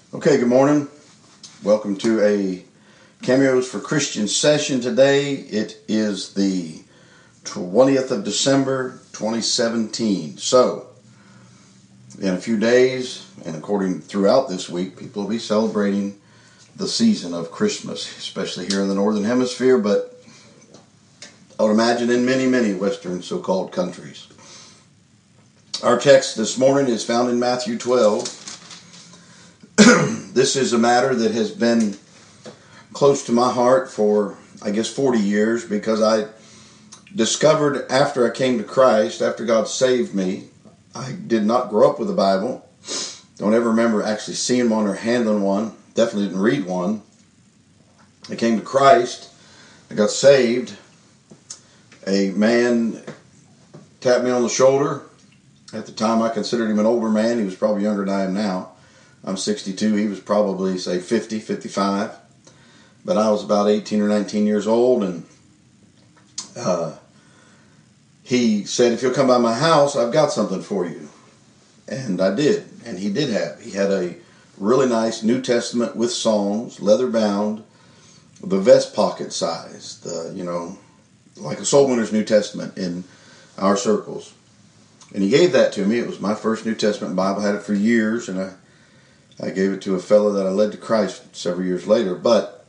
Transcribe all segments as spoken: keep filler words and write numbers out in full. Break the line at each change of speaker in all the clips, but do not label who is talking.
Okay, good morning. Welcome to a Cameos for Christians session today. It is the twentieth of December, twenty seventeen. So, in a few days, and according throughout this week, people will be celebrating the season of Christmas, especially here in the Northern Hemisphere, but I would imagine in many, many Western so-called countries. Our text this morning is found in Matthew twelve. This is a matter that has been close to my heart for, I guess, forty years, because I discovered after I came to Christ, after God saved me, I did not grow up with the Bible. Don't ever remember actually seeing one or handling one. Definitely didn't read one. I came to Christ. I got saved. A man tapped me on the shoulder. At the time, I considered him an older man. He was probably younger than I am now. I'm sixty-two. He was probably, say, fifty, fifty-five. But I was about eighteen or nineteen years old, and uh, he said, if you'll come by my house, I've got something for you. And I did. And he did have. He had a really nice New Testament with Psalms, leather bound, the vest pocket size, the, you know, like a soul winner's New Testament in our circles. And he gave that to me. It was my first New Testament Bible. I had it for years, and I I gave it to a fellow that I led to Christ several years later. But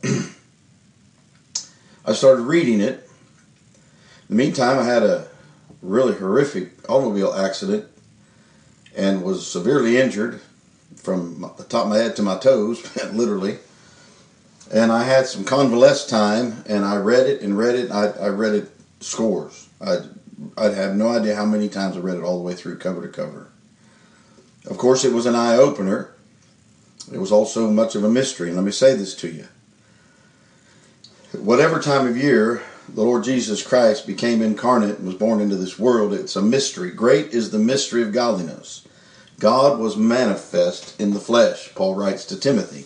I started reading it. In the meantime, I had a really horrific automobile accident and was severely injured from the top of my head to my toes, literally. And I had some convalescent time, and I read it and read it. I, I read it scores. I'd, I'd have no idea how many times I read it all the way through, cover to cover. Of course, it was an eye-opener. It was also much of a mystery. And let me say this to you. Whatever time of year the Lord Jesus Christ became incarnate and was born into this world, it's a mystery. Great is the mystery of godliness. God was manifest in the flesh, Paul writes to Timothy.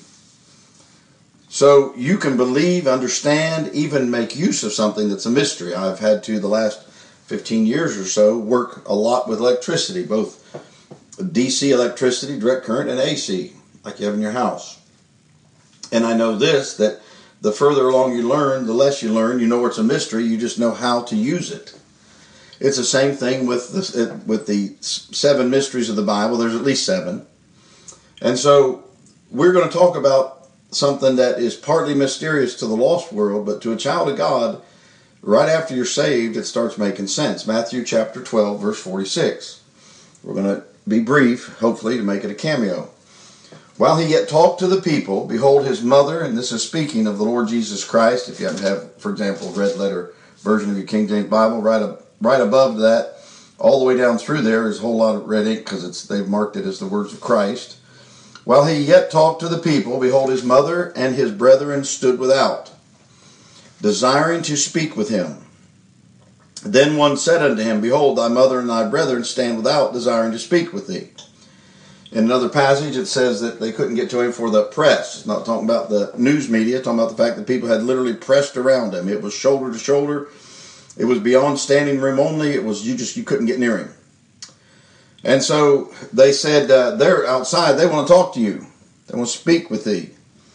So you can believe, understand, even make use of something that's a mystery. I've had to, the last fifteen years or so, work a lot with electricity, both D C electricity, direct current, and A C, like you have in your house. And I know this, that the further along you learn, the less you learn. You know it's a mystery, you just know how to use it. It's the same thing with the, with the seven mysteries of the Bible. There's at least seven. And so we're going to talk about something that is partly mysterious to the lost world, but to a child of God, right after you're saved, it starts making sense. Matthew chapter twelve, verse forty-six. We're going to be brief, hopefully, to make it a cameo. While he yet talked to the people, behold, his mother, and this is speaking of the Lord Jesus Christ. If you happen to have, for example, a red letter version of your King James Bible, right up, right above that, all the way down through there is a whole lot of red ink because it's they've marked it as the words of Christ. While he yet talked to the people, behold, his mother and his brethren stood without, desiring to speak with him. Then one said unto him, behold, thy mother and thy brethren stand without, desiring to speak with thee. In another passage, it says that they couldn't get to him for the press. It's not talking about the news media, it's talking about the fact that people had literally pressed around him. It was shoulder to shoulder. It was beyond standing room only. It was you just you couldn't get near him. And so they said, uh, they're outside. They want to talk to you. They want to speak with thee.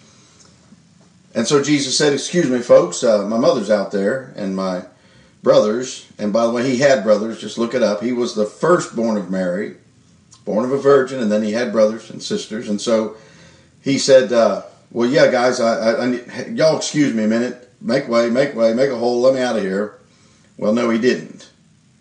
And so Jesus said, excuse me, folks, uh, my mother's out there and my brothers. And by the way, he had brothers. Just look it up. He was the firstborn of Mary, born of a virgin, and then he had brothers and sisters. And so he said, uh, well, yeah, guys, I, I, I need, y'all excuse me a minute. Make way, make way, make a hole, let me out of here. Well, no, he didn't.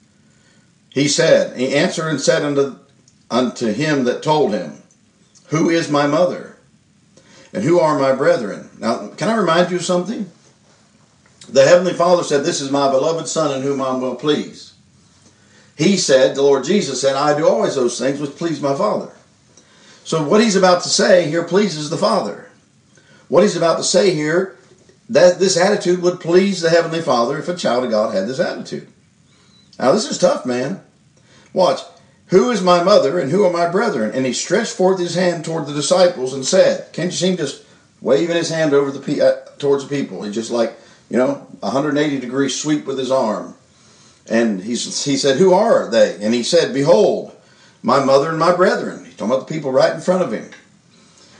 He said, he answered and said unto, unto him that told him, who is my mother? And who are my brethren? Now, can I remind you of something? The Heavenly Father said, this is my beloved Son in whom I am well pleased. He said, the Lord Jesus said, I do always those things which please my Father. So what he's about to say here pleases the Father. What he's about to say here, that this attitude would please the Heavenly Father if a child of God had this attitude. Now this is tough, man. Watch. Who is my mother and who are my brethren? And he stretched forth his hand toward the disciples and said, can't you see him just waving his hand over the uh, towards the people? He just like, you know, one hundred eighty degree sweep with his arm. And he, he said, who are they? And he said, behold, my mother and my brethren. He's talking about the people right in front of him.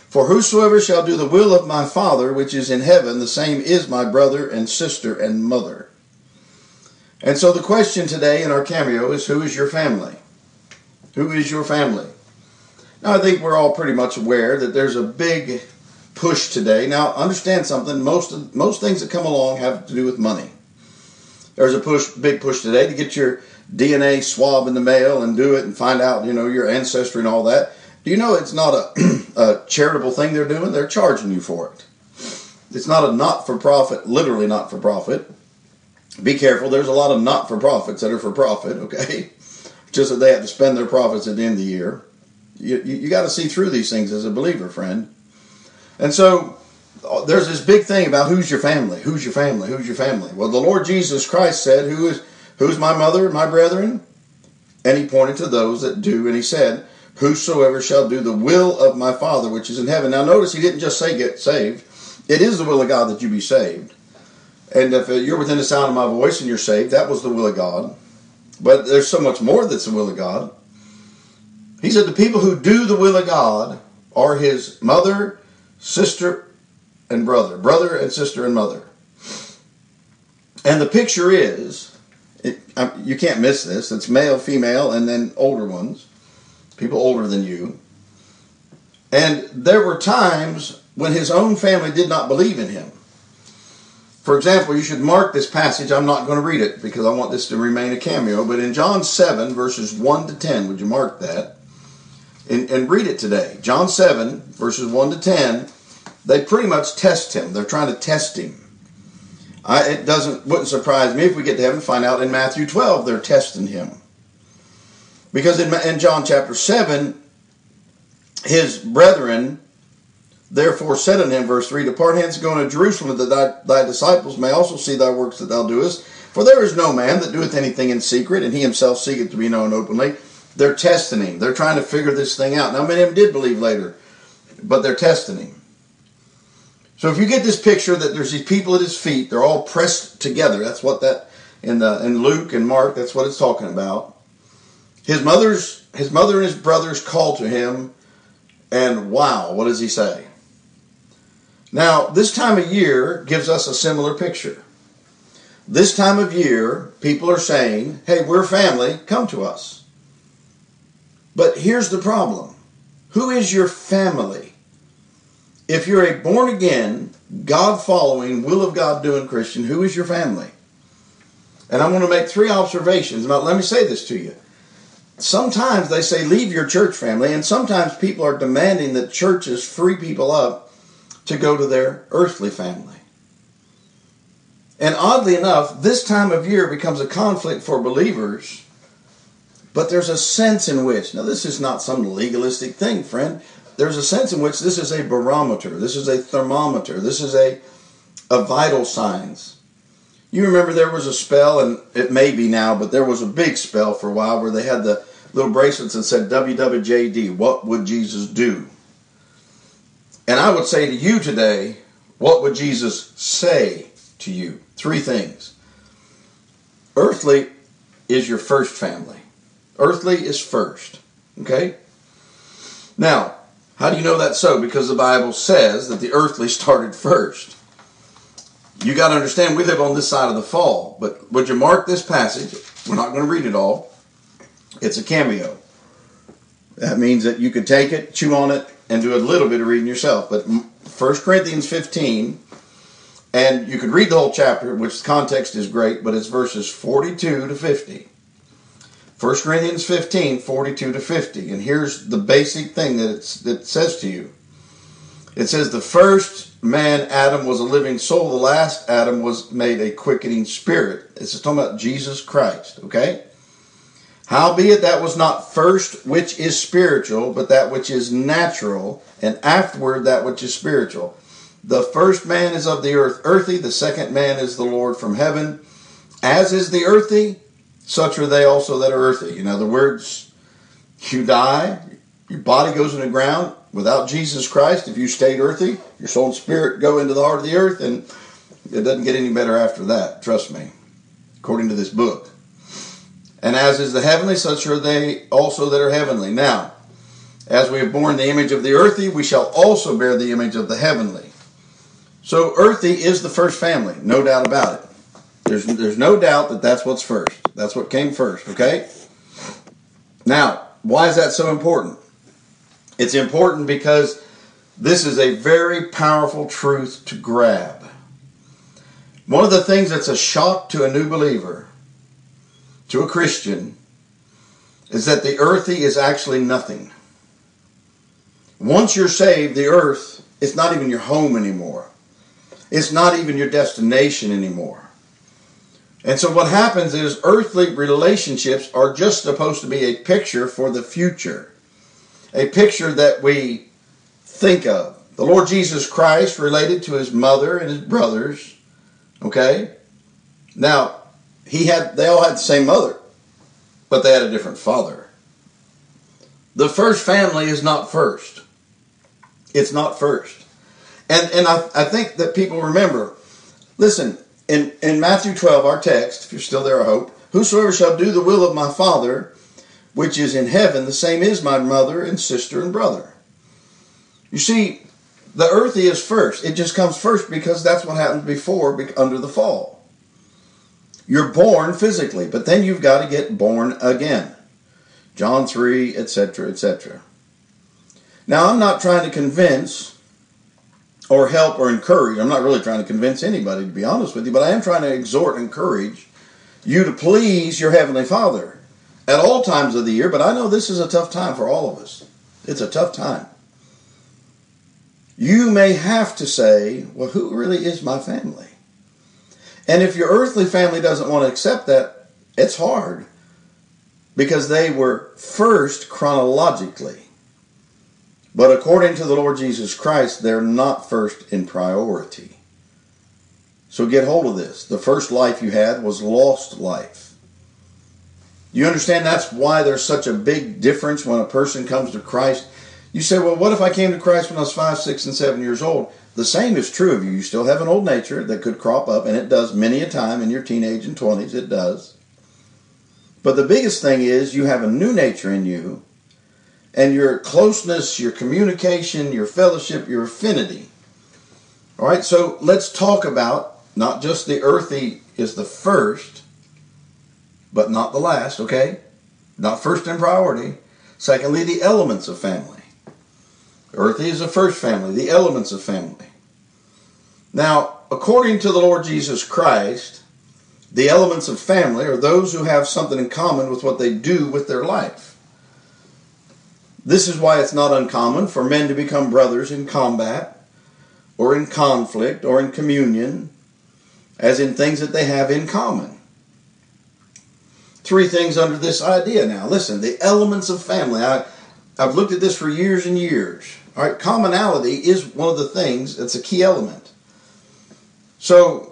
For whosoever shall do the will of my Father which is in heaven, the same is my brother and sister and mother. And so the question today in our cameo is, who is your family? Who is your family? Now, I think we're all pretty much aware that there's a big push today. Now, understand something. Most of, most things that come along have to do with money. There's a push, big push today to get your D N A swab in the mail and do it and find out, you know, your ancestry and all that. Do you know it's not a, a charitable thing they're doing? They're charging you for it. It's not a not-for-profit, literally not-for-profit. Be careful. There's a lot of not-for-profits that are for profit, okay? Just that they have to spend their profits at the end of the year. You, you, you got to see through these things as a believer, friend. And so there's this big thing about who's your family, who's your family, who's your family. Well, the Lord Jesus Christ said, Who is who's my mother and my brethren? And he pointed to those that do, and he said, whosoever shall do the will of my Father which is in heaven. Now notice he didn't just say get saved. It is the will of God that you be saved. And if you're within the sound of my voice and you're saved, that was the will of God. But there's so much more that's the will of God. He said the people who do the will of God are his mother, sister, and brother. Brother and sister and mother. And the picture is, it, you can't miss this, it's male, female, and then older ones. People older than you. And there were times when his own family did not believe in him. For example, you should mark this passage. I'm not going to read it because I want this to remain a cameo. But in John seven, verses one to ten, would you mark that? And, and read it today. John seven, verses one to ten, they pretty much test him. They're trying to test him. I, it doesn't wouldn't surprise me if we get to heaven and find out in Matthew twelve they're testing him. Because in, in John chapter seven, his brethren therefore said unto him, verse three, Depart hence, go into Jerusalem, that thy, thy disciples may also see thy works that thou doest. For there is no man that doeth anything in secret, and he himself seeketh to be known openly. They're testing him. They're trying to figure this thing out. Now, many of them did believe later, but they're testing him. So if you get this picture that there's these people at his feet, they're all pressed together. That's what that, in, the, in Luke and Mark, that's what it's talking about. His mother's, his mother and his brothers call to him, and wow, what does he say? Now, this time of year gives us a similar picture. This time of year, people are saying, hey, we're family, come to us. But here's the problem. Who is your family? If you're a born-again, God-following, will of God doing Christian, who is your family? And I'm going to make three observations. Now, let me say this to you. Sometimes they say leave your church family, and sometimes people are demanding that churches free people up to go to their earthly family. And oddly enough, this time of year becomes a conflict for believers, but there's a sense in which, now this is not some legalistic thing, friend, there's a sense in which this is a barometer, this is a thermometer, this is a, a vital signs. You remember there was a spell, and it may be now, but there was a big spell for a while where they had the little bracelets that said W W J D, what would Jesus do? And I would say to you today, what would Jesus say to you? Three things. Earthly is your first family. Earthly is first. Okay? Now, how do you know that's so? Because the Bible says that the earthly started first. You got to understand, we live on this side of the fall. But would you mark this passage? We're not going to read it all. It's a cameo. That means that you could take it, chew on it, and do a little bit of reading yourself. But First Corinthians fifteen, and you could read the whole chapter, which the context is great, but it's verses forty-two to fifty. First Corinthians fifteen, forty-two to fifty. And here's the basic thing that, it's, that it says to you. It says, the first man, Adam, was a living soul. The last Adam was made a quickening spirit. It's talking about Jesus Christ, okay? Howbeit that was not first which is spiritual, but that which is natural, and afterward that which is spiritual. The first man is of the earth earthy, the second man is the Lord from heaven. As is the earthy, such are they also that are earthy. In other words, you die, your body goes in the ground. Without Jesus Christ, if you stayed earthy, your soul and spirit go into the heart of the earth, and it doesn't get any better after that, trust me, according to this book. And as is the heavenly, such are they also that are heavenly. Now, As we have borne the image of the earthy, we shall also bear the image of the heavenly. So earthy is the first family, no doubt about it. There's, there's no doubt that that's what's first. That's what came first, okay? Now, why is that so important? It's important because this is a very powerful truth to grab. One of the things that's a shock to a new believer, to a Christian, is that the earthy is actually nothing. Once you're saved, the earth is not even your home anymore. It's not even your destination anymore. And so what happens is earthly relationships are just supposed to be a picture for the future. A picture that we think of. The Lord Jesus Christ related to his mother and his brothers. Okay? Now, he had they all had the same mother, but they had a different father. The first family is not first. It's not first. And and I, I think that people remember, listen, in, in Matthew twelve, our text, if you're still there, I hope, whosoever shall do the will of my Father, which is in heaven, the same is my mother and sister and brother. You see, the earthy is first. It just comes first because that's what happened before, under the fall. You're born physically, but then you've got to get born again. John three, et cetera, et cetera. Now, I'm not trying to convince or help or encourage. I'm not really trying to convince anybody, to be honest with you, but I am trying to exhort and encourage you to please your Heavenly Father at all times of the year, but I know this is a tough time for all of us. It's a tough time. You may have to say, well, who really is my family? And if your earthly family doesn't want to accept that, it's hard because they were first chronologically. But according to the Lord Jesus Christ, they're not first in priority. So get hold of this. The first life you had was lost life. You understand that's why there's such a big difference when a person comes to Christ? You say, well, what if I came to Christ when I was five, six, and seven years old? The same is true of you. You still have an old nature that could crop up, and it does many a time in your teenage and twenties. It does. But the biggest thing is you have a new nature in you, and your closeness, your communication, your fellowship, your affinity. All right, so let's talk about not just the earthy is the first, but not the last, okay? Not first in priority. Secondly, the elements of family. Earthy is the first family, the elements of family. Now, according to the Lord Jesus Christ, the elements of family are those who have something in common with what they do with their life. This is why it's not uncommon for men to become brothers in combat, or in conflict, or in communion, as in things that they have in common. Three things under this idea now. Listen, the elements of family. I, I've looked at this for years and years. All right, commonality is one of the things that's a key element. So,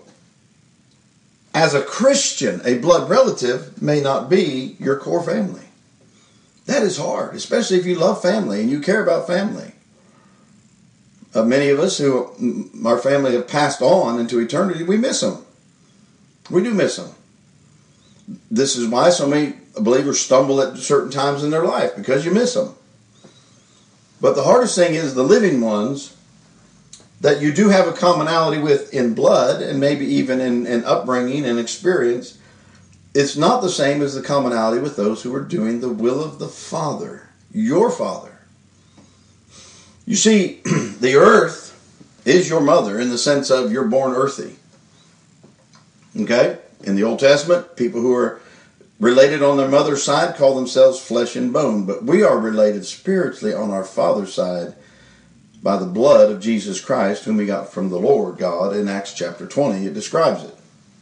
as a Christian, a blood relative may not be your core family. That is hard, especially if you love family and you care about family. Uh, many of us who, our family have passed on into eternity, we miss them. We do miss them. This is why so many believers stumble at certain times in their life, because you miss them. But the hardest thing is the living ones that you do have a commonality with in blood and maybe even in, in upbringing and experience. It's not the same as the commonality with those who are doing the will of the Father, your Father. You see, the earth is your mother in the sense of you're born earthy. Okay? In the Old Testament, people who are related on their mother's side call themselves flesh and bone, but we are related spiritually on our father's side by the blood of Jesus Christ, whom we got from the Lord God. In Acts chapter twenty, it describes it.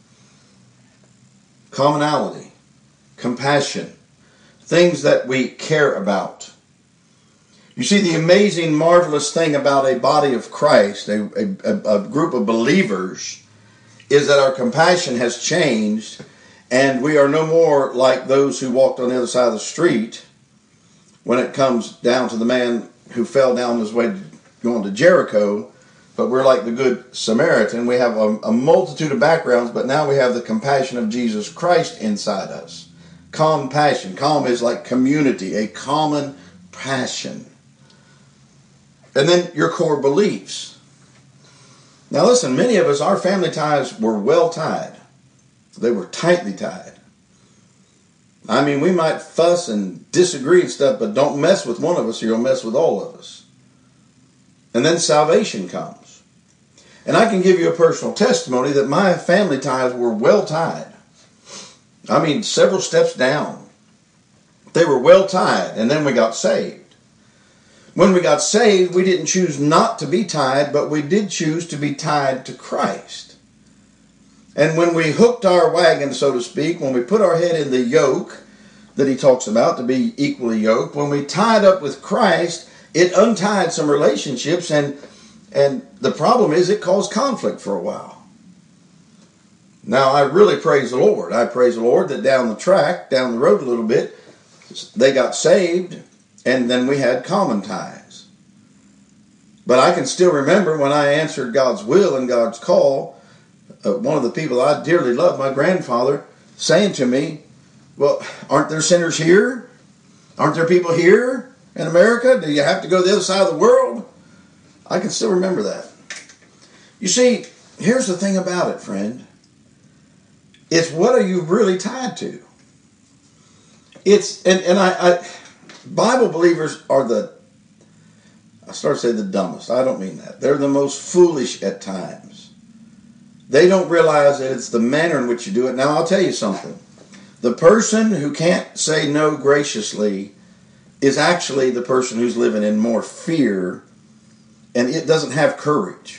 Commonality, compassion, things that we care about. You see, the amazing, marvelous thing about a body of Christ, a, a, a group of believers, is that our compassion has changed, and we are no more like those who walked on the other side of the street when it comes down to the man who fell down his way going to Jericho, but we're like the Good Samaritan. We have a, a multitude of backgrounds, but now we have the compassion of Jesus Christ inside us. Compassion. Calm is like community, a common passion. And then your core beliefs. Now listen, many of us, our family ties were well tied. They were tightly tied. I mean, we might fuss and disagree and stuff, but don't mess with one of us or you'll mess with all of us. And then salvation comes. And I can give you a personal testimony that my family ties were well tied. I mean, several steps down. They were well tied, and then we got saved. When we got saved, we didn't choose not to be tied, but we did choose to be tied to Christ. And when we hooked our wagon, so to speak, when we put our head in the yoke that he talks about, to be equally yoked, when we tied up with Christ, it untied some relationships, and, and the problem is it caused conflict for a while. Now, I really praise the Lord. I praise the Lord that down the track, down the road a little bit, they got saved, and then we had common ties. But I can still remember when I answered God's will and God's call, Uh, one of the people I dearly love, my grandfather, saying to me, well, aren't there sinners here? Aren't there people here in America? Do you have to go to the other side of the world? I can still remember that. You see, here's the thing about it, friend. It's what are you really tied to? It's, and, and I, I, Bible believers are the, I start to say the dumbest. I don't mean that. They're the most foolish at times. They don't realize that it's the manner in which you do it. Now, I'll tell you something. The person who can't say no graciously is actually the person who's living in more fear, and it doesn't have courage.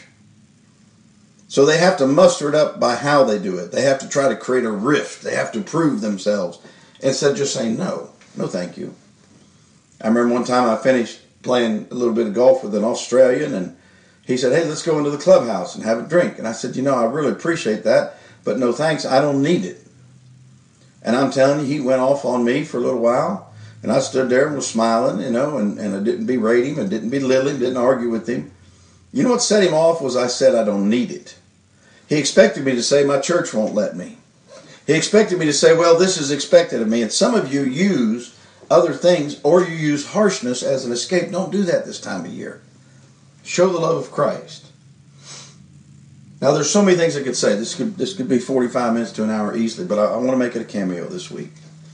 So they have to muster it up by how they do it. They have to try to create a rift. They have to prove themselves instead of just saying no. No, thank you. I remember one time I finished playing a little bit of golf with an Australian, and he said, hey, let's go into the clubhouse and have a drink. And I said, you know, I really appreciate that, but no thanks, I don't need it. And I'm telling you, he went off on me for a little while, and I stood there and was smiling, you know, and, and I didn't berate him, and didn't belittle him, didn't argue with him. You know what set him off was I said I don't need it. He expected me to say my church won't let me. He expected me to say, well, this is expected of me. And some of you use other things, or you use harshness as an escape. Don't do that this time of year. Show the love of Christ. Now, there's so many things I could say. This could this could be forty-five minutes to an hour easily, but I, I want to make it a cameo this week.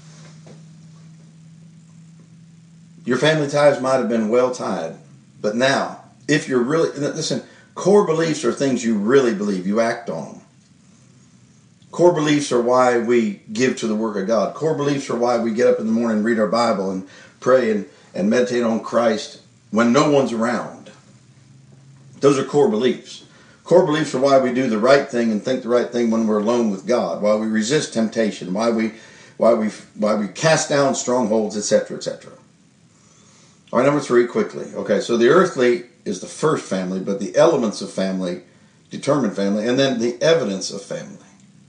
Your family ties might have been well tied, but now, if you're really, listen, core beliefs are things you really believe. You act on them. Core beliefs are why we give to the work of God. Core beliefs are why we get up in the morning and read our Bible and pray and, and meditate on Christ when no one's around. Those are core beliefs. Core beliefs are why we do the right thing and think the right thing when we're alone with God, why we resist temptation, why we why we why we cast down strongholds, et cetera, et cetera. All right, number three, quickly. Okay, so the earthly is the first family, but the elements of family determine family, and then the evidence of family.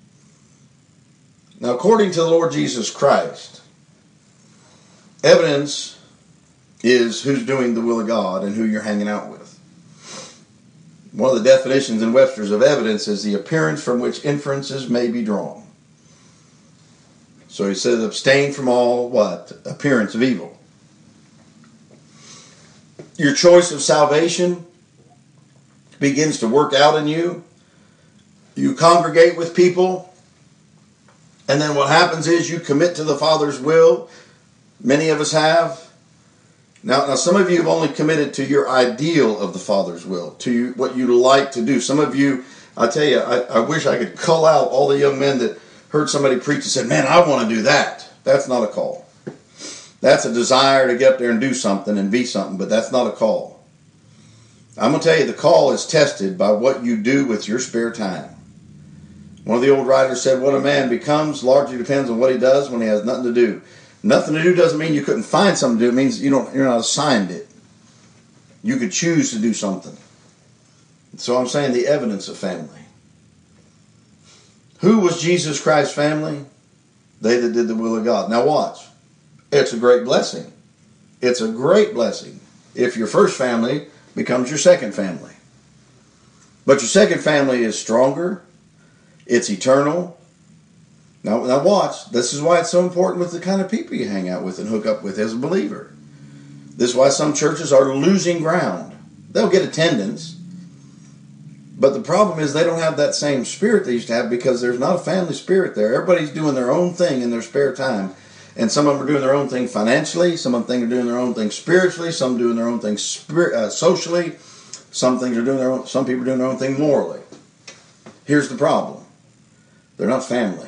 Now, according to the Lord Jesus Christ, evidence is who's doing the will of God and who you're hanging out with. One of the definitions in Webster's of evidence is the appearance from which inferences may be drawn. So he says, abstain from all, what? Appearance of evil. Your choice of salvation begins to work out in you. You congregate with people. And then what happens is you commit to the Father's will. Many of us have. Now, now, some of you have only committed to your ideal of the Father's will, to you, what you like to do. Some of you, I tell you, I, I wish I could cull out all the young men that heard somebody preach and said, man, I want to do that. That's not a call. That's a desire to get up there and do something and be something, but that's not a call. I'm going to tell you, the call is tested by what you do with your spare time. One of the old writers said, what a man becomes largely depends on what he does when he has nothing to do. Nothing to do doesn't mean you couldn't find something to do. It means you don't, you're not assigned it. You could choose to do something. So I'm saying the evidence of family. Who was Jesus Christ's family? They that did the will of God. Now watch. It's a great blessing. It's a great blessing if your first family becomes your second family. But your second family is stronger. It's eternal. Now, now watch. This is why it's so important with the kind of people you hang out with and hook up with as a believer. This is why some churches are losing ground They'll get attendance. But the problem is they don't have that same spirit they used to have because there's not a family spirit there. Everybody's doing their own thing in their spare time. And some of them are doing their own thing financially. Some of them are doing their own thing spiritually. Some doing their own thing spirit, uh, socially. Some things are doing their own. Some people are doing their own thing morally. Here's the problem: they're not family.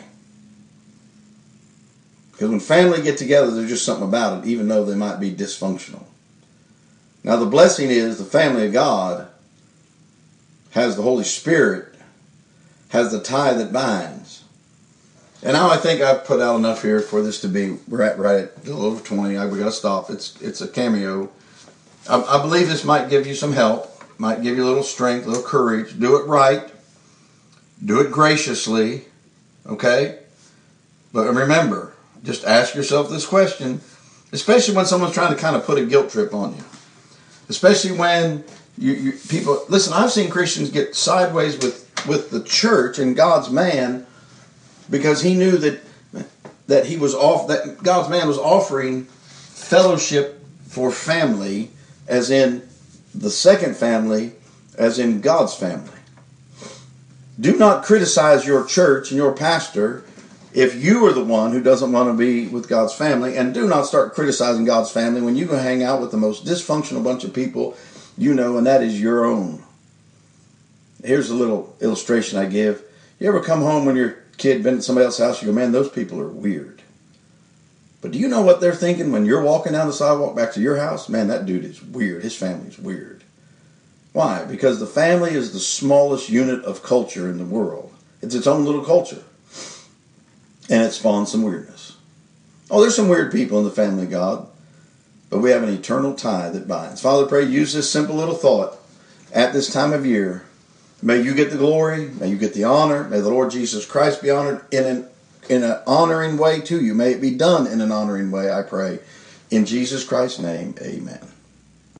Because when family get together, there's just something about it, even though they might be dysfunctional. Now the blessing is the family of God has the Holy Spirit, has the tie that binds. And now I think I've put out enough here for this to be, we're at right at a little over twenty. I, we got to stop. It's it's a cameo. I, I believe this might give you some help, might give you a little strength, a little courage. Do it right. Do it graciously. Okay? But remember, just ask yourself this question, especially when someone's trying to kind of put a guilt trip on you. Especially when you, you people, listen, I've seen Christians get sideways with, with the church and God's man because he knew that that he was off that God's man was offering fellowship for family, as in the second family, as in God's family. Do not criticize your church and your pastor if you are the one who doesn't want to be with God's family, and do not start criticizing God's family when you go hang out with the most dysfunctional bunch of people you know, and that is your own. Here's a little illustration I give. You ever come home when your kid been at somebody else's house, you go, man, those people are weird. But do you know what they're thinking when you're walking down the sidewalk back to your house? Man, that dude is weird. His family's weird. Why? Because the family is the smallest unit of culture in the world. It's its own little culture. And it spawns some weirdness. Oh, there's some weird people in the family of God, but we have an eternal tie that binds. Father, pray, use this simple little thought at this time of year. May you get the glory. May you get the honor. May the Lord Jesus Christ be honored in an, in an honoring way to you. May it be done in an honoring way, I pray. In Jesus Christ's name, amen.